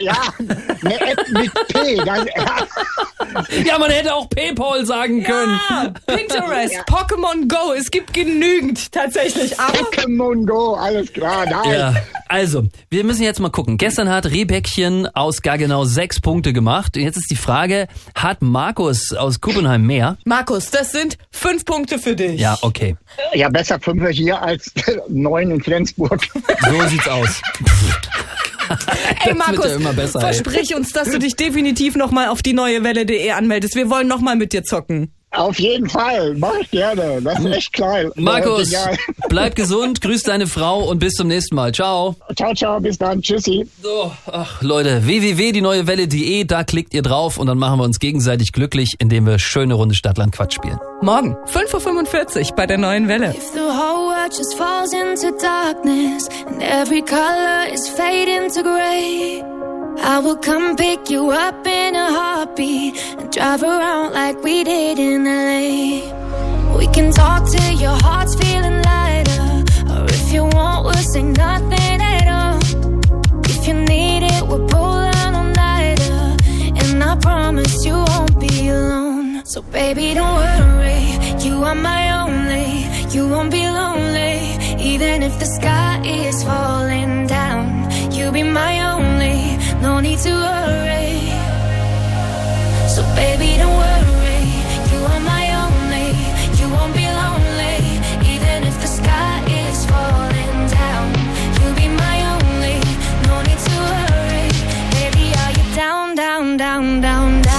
Ja, eine App mit P. Ja, man hätte auch PayPal sagen können. Ja, Pinterest, Pokémon Go, es gibt genügend tatsächlich. Aber Pokémon Go, alles klar. Nein. Ja, also, wir müssen jetzt mal gucken. Gestern hat Rebäckchen aus gar genau 6 Punkte gemacht. Und jetzt ist die Frage, hat Markus aus Kuppenheim mehr? Markus, das sind 5 Punkte für dich. Ja, okay. Ja, besser 5 hier als 9 in Flensburg. So sieht's aus. Ey Das Markus, wird ja immer besser, versprich uns, dass du dich definitiv nochmal auf die neue Welle.de anmeldest. Wir wollen nochmal mit dir zocken. Auf jeden Fall, mach ich gerne. Das ist echt klein. Markus, Egal. bleib gesund, grüß deine Frau und bis zum nächsten Mal. Ciao. Ciao, ciao, bis dann. Tschüssi. So, ach Leute, www.dieneuewelle.de, da klickt ihr drauf und dann machen wir uns gegenseitig glücklich, indem wir schöne Runde Stadtland-Quatsch spielen. Morgen, 5:45 Uhr bei der neuen Welle. If the whole world just falls into darkness and every color is fading to gray, I will come pick you up in a heartbeat and drive around like we did in LA. We can talk till your heart's feeling lighter, or if you want, we'll say nothing at all. If you need it, we'll pull an all-nighter, and I promise you won't be alone. So baby, don't worry, you are my only, you won't be lonely, even if the sky is falling down. You'll be my only, no need to worry. So baby, don't worry, you are my only, you won't be lonely, even if the sky is falling down. You'll be my only, no need to worry. Baby, are you down, down, down, down, down?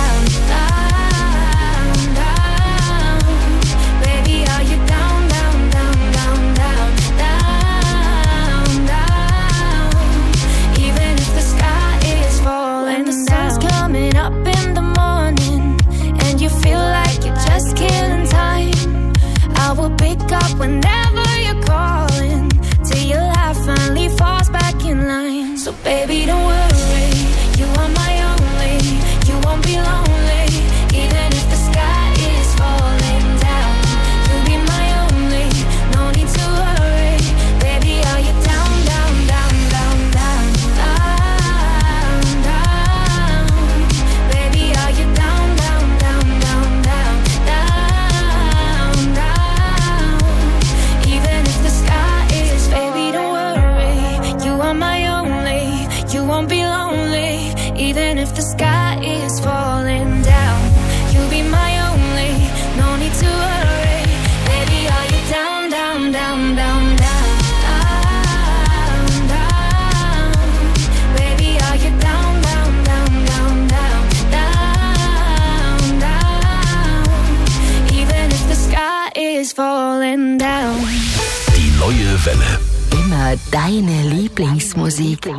Whenever you're calling, till your life finally falls back in line. So baby, don't worry, you are my only, you won't be lonely, even if the sky is falling down. You'll be my only, no need to worry. Baby, are you down, down, down, down, down, down, down? Baby, are you down, down, down, down, down, down, down? Even if the sky is, baby, don't worry, you are my only, you won't be lonely, even if the sky is falling down. You'll be my only, no need to worry. Baby, are you down, down, down, down, down, down? Baby, are you down, down, down, down, down, down, down? Even if the sky is falling down. Die neue Welle. Immer deine Lieblingsmusik.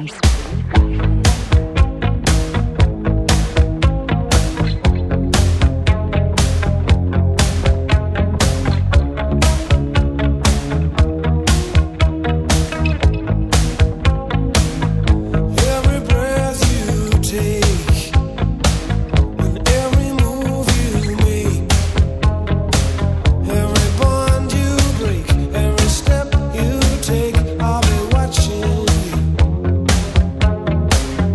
Every breath you take and every move you make, every bond you break, every step you take, I'll be watching you.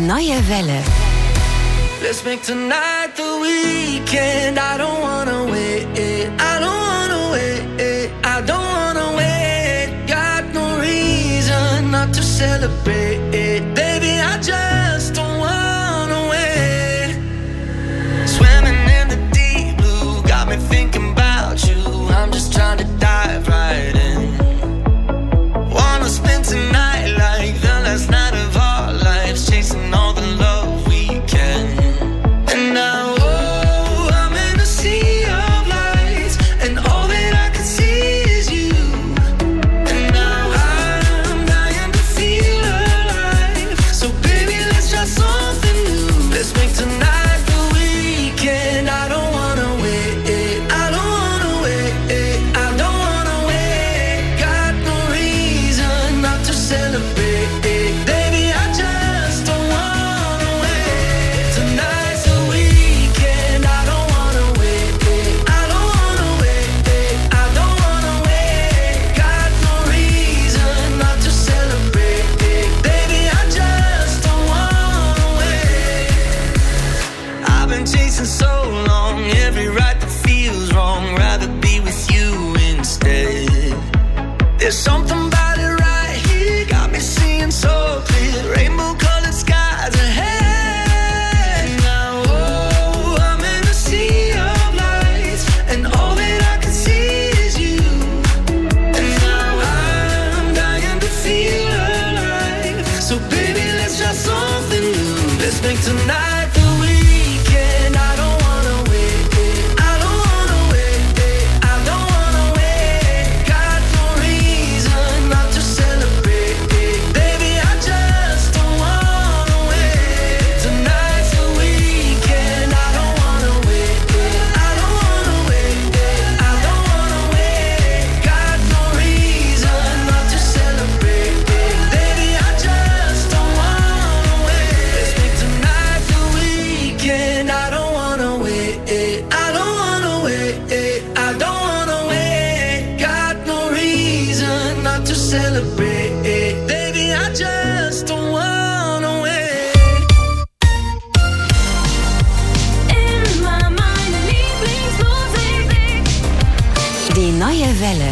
neue Welle. Let's make tonight the weekend. I don't wanna wait. I don't wanna wait. I don't wanna wait. Got no reason not to celebrate. Baby, I just don't wanna wait. Swimming in the deep blue got me thinking about you. I'm just trying to dive right in. Wanna spend tonight like the last night of our lives, chasing all the love we can. And now, oh, I'm in a sea of lights, and all that I can see is you. And now I'm dying to feel alive. So baby, let's try something new. Let's make tonight the weekend. I don't wanna wait. I don't wanna wait. I don't wanna wait. Got no reason not to celebrate. Baby, I just don't wanna wait. Tonight's the weekend. I don't wanna wait. I don't wanna wait. I don't wanna wait. Got no reason not to celebrate. Baby, I just don't wanna wait. I've been chasing so long, every right that feels wrong. Rather be with you instead. There's something about it right here, got me seeing so clear. Rainbow colored skies ahead. Now, oh, I'm in a sea of lights, and all that I can see is you. And now I'm dying to feel alive. So baby, let's try something new. Let's make tonight the weekend. I don't wanna wait. I don't wanna wait. I don't wanna wait. Got no reason not to celebrate. Baby, I just don't wanna wait. Tonight's the weekend. I don't wanna wait. I don't wanna wait. I don't wanna wait. Got no reason not to celebrate. Baby, I just don't wanna wait. Let's make tonight the weekend. I don't wanna wait. I don't wanna wait. I don't wanna wait. Got no reason not to celebrate. Baby, I just don't wanna wait. In my mind, Lieblingsmusik. Die neue Welle.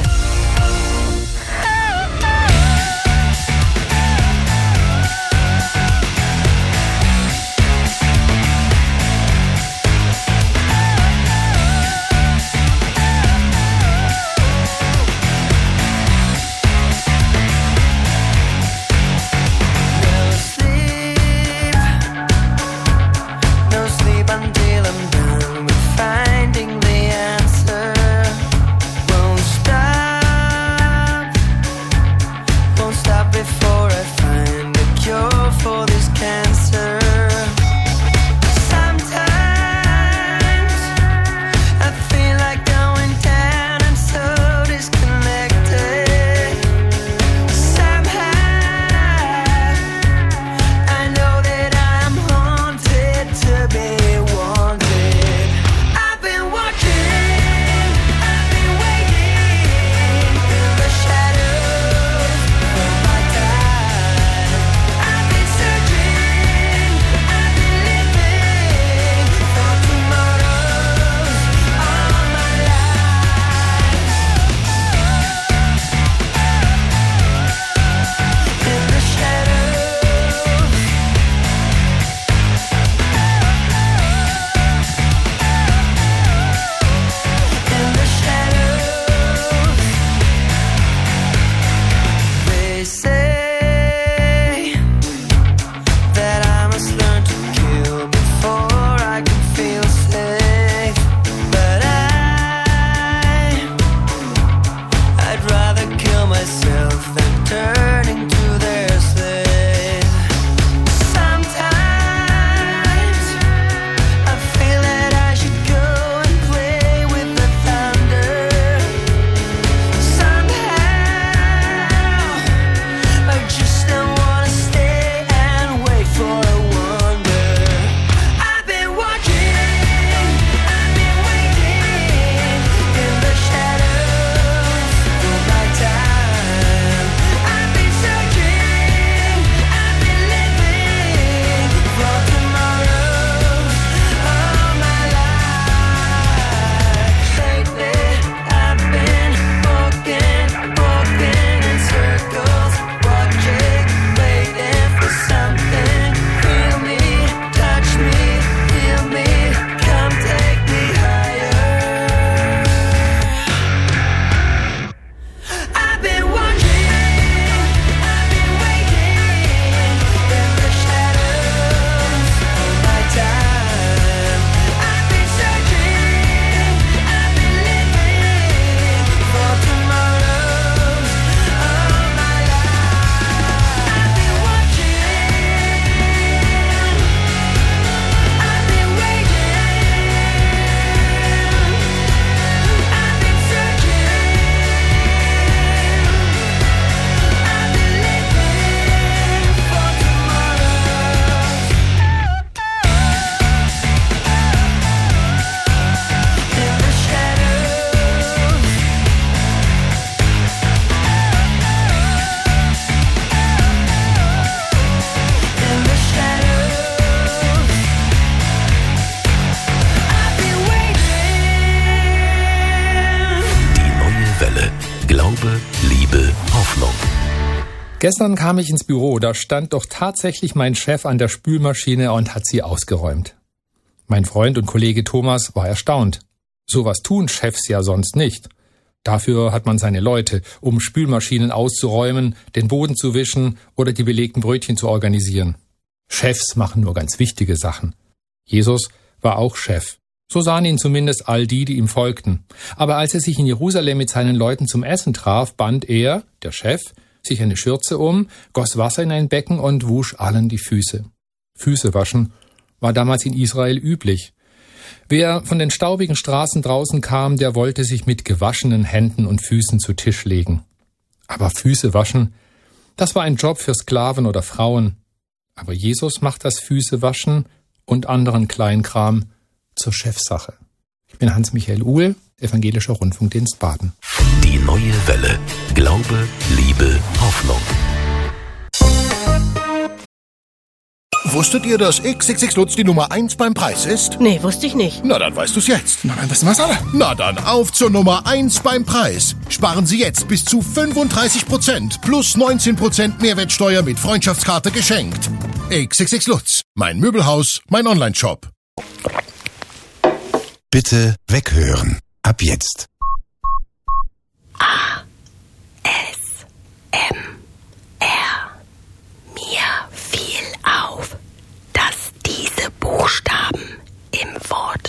Gestern kam ich ins Büro, da stand doch tatsächlich mein Chef an der Spülmaschine und hat sie ausgeräumt. Mein Freund und Kollege Thomas war erstaunt. Sowas tun Chefs ja sonst nicht. Dafür hat man seine Leute, um Spülmaschinen auszuräumen, den Boden zu wischen oder die belegten Brötchen zu organisieren. Chefs machen nur ganz wichtige Sachen. Jesus war auch Chef. So sahen ihn zumindest all die, die ihm folgten. Aber als er sich in Jerusalem mit seinen Leuten zum Essen traf, band er, der Chef, sich eine Schürze um, goss Wasser in ein Becken und wusch allen die Füße. Füße waschen war damals in Israel üblich. Wer von den staubigen Straßen draußen kam, der wollte sich mit gewaschenen Händen und Füßen zu Tisch legen. Aber Füße waschen, das war ein Job für Sklaven oder Frauen. Aber Jesus macht das Füßewaschen und anderen Kleinkram zur Chefsache. Ich bin Hans-Michael Uhl, Evangelischer Rundfunkdienst Baden. Die neue Welle. Glaube, Liebe, Hoffnung. Wusstet ihr, dass XXX Lutz die Nummer 1 beim Preis ist? Nee, wusste ich nicht. Na, dann weißt du's jetzt. Na, dann wissen wir's alle. Na, dann auf zur Nummer 1 beim Preis. Sparen Sie jetzt bis zu 35% plus 19% Mehrwertsteuer mit Freundschaftskarte geschenkt. XXX Lutz. Mein Möbelhaus, mein Onlineshop. Bitte weghören. Ab jetzt. Mir fiel auf, dass diese Buchstaben